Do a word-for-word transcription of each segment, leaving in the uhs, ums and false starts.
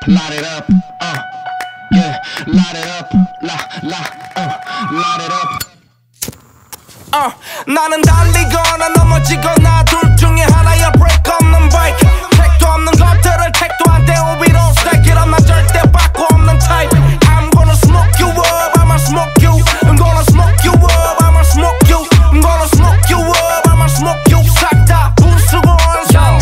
light it up, uh, yeah, light it up, la, la, uh, light it up. 어, 나는 달리거나 넘어지거나 둘 중에 하나야 break 없는 bike 택도 없는 것들을 택도 안 떼고 we don't stack it up 난 절대 바꾸 없는 type I'm gonna smoke you up, I'ma smoke you I'm gonna smoke you up, I'ma smoke you I'm gonna smoke you up, I'ma smoke you 싹 다 부수고 항상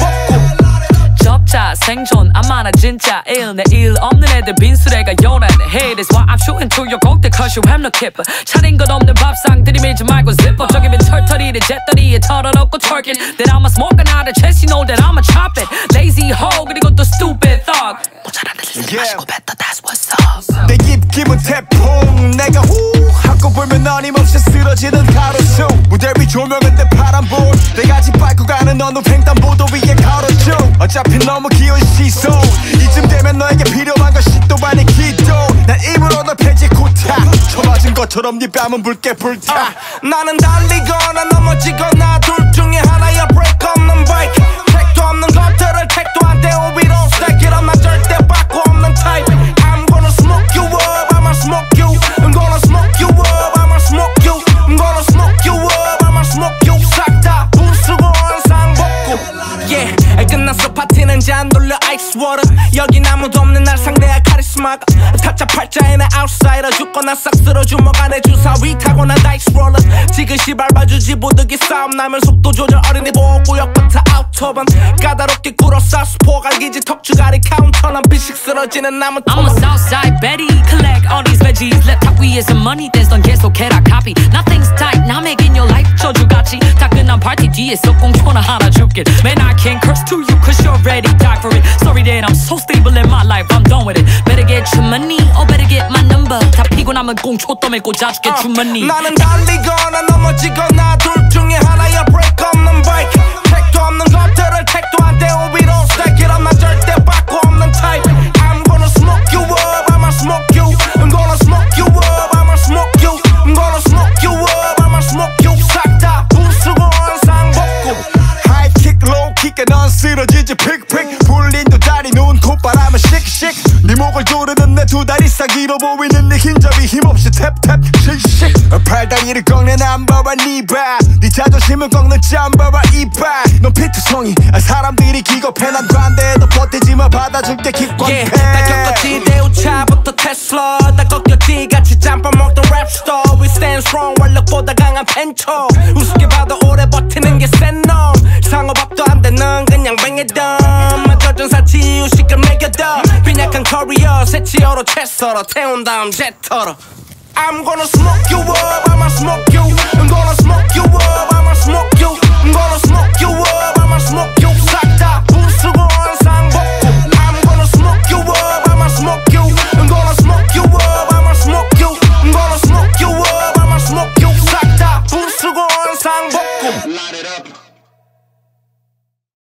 벗고 적자 생존 안 많아 진짜 일 내일 없는 애들 빈수레가 요란해 Hey that's why I'm shooting to your 곡들 cause you have no keeper 차린 것 없는 밥상 들이밀지 말고 zip up 저기면 털털이를 잿더리에 털어놓고 twerking That I'ma smoke another chest you know that I'ma chop it Lazy hoe 그리고 또 stupid thug 모자란 애들 쓰지 마시고 뱉어 that's what's up 내 입김은 태풍 내가 후 하고 불면 어림없이 쓰러지는 가로수 무대 위 조명은 내 파란불 내가 집 밟고 가는 어느 횡단보도 위에 걸어줘 어차피 너무 귀여운 시선 이쯤 되면 너에게 필요한 것이 또 아니 기도 난 입으로 널 패지고 타 쳐맞은 것처럼 네 뺨은 붉게 불타 어, 나는 달리거나 넘어지거나 둘 중에 하나야 break 없는 bike 택도 없는 것들을 택도 안 떼고 we don't stack it up 난 절대 바꾸 없는 type I'm gonna smoke you up, I'ma smoke you I'm gonna smoke you up, I'ma smoke you I'm gonna smoke you up, I'ma smoke you 싹 다 부수고 항상 벗고 Yeah 끝났어 파티는 잔 돌려 ice water 여긴 아무도 없는 날 상대할 카리스마가 타짜 팔자에 나 outsider 죽거나 싹 쓸어 주먹 안에 주사위 타고 난 다이스 롤러 지그시 밟아주지 보드기 싸움 나면 속도 조절 어린이 보호구역부터 아우터번 까다롭게 굴어 사스포 갈기지 턱주가리 카운터 난 비식 쓰러지는 나무 I'm a Southside Betty collect all these veggies 랩탑 위에서 money 댄스 넌 계속해라 copy Nothing's tight now making your life 저주같이 다 끝난 파티 뒤에서 꽁초나 하나 줄게 Man I can't curse to you cause you're ready die for it Sorry that I'm so stable in my life I'm done with it Better get your money or better get my number 다 피고 나면 꽁초 떠밀 꽂아줄게 어, 주머니 나는 달리거나 넘어지거나 둘 중에 하나야 break 없는 bike 택도 없는 것들을 택도 안 떼고 we don't stack it up 난 절대 바꾸 없는 type I'm gonna smoke you up, I'ma smoke you I'm gonna smoke you up, I'ma smoke you I'm gonna smoke you up, I'ma smoke you 싹 다 부수고 항상 벗고 High kick low kick에 넌 쓰러지지 픽픽 불린 두 다리 누운 콧바람은 씩씩 네 목을 조르는 내 두 다리 사기로 보이는 네 흰접이 힘없이 탭탭 씩씩 팔다리를 꺾는 남바와 니바 네 자존심을 꺾는 짬바와 이발 넌 피투성이 사람들이 기겁해 난 관대해도 버티지마 받아줄게 기권패 yeah, 다 겪었지 대우차부터 테슬라 다 꺾였지 같이 짬밥 먹던 랩스터 We stand strong 완력보다 강한 펜처 우습게 봐도 오래 버티는 게 센 놈 상호밥도 안 되는 그냥 뱅에덤 맞춰준 사치 이유식을 매겨둬 빈약한 커리어 새치어로 채 썰어 태운 다음 제터로 I'm gonna smoke you up, I'ma smoke you I'm gonna smoke you up, I'ma smoke you I'm gonna smoke you up, I'ma smoke you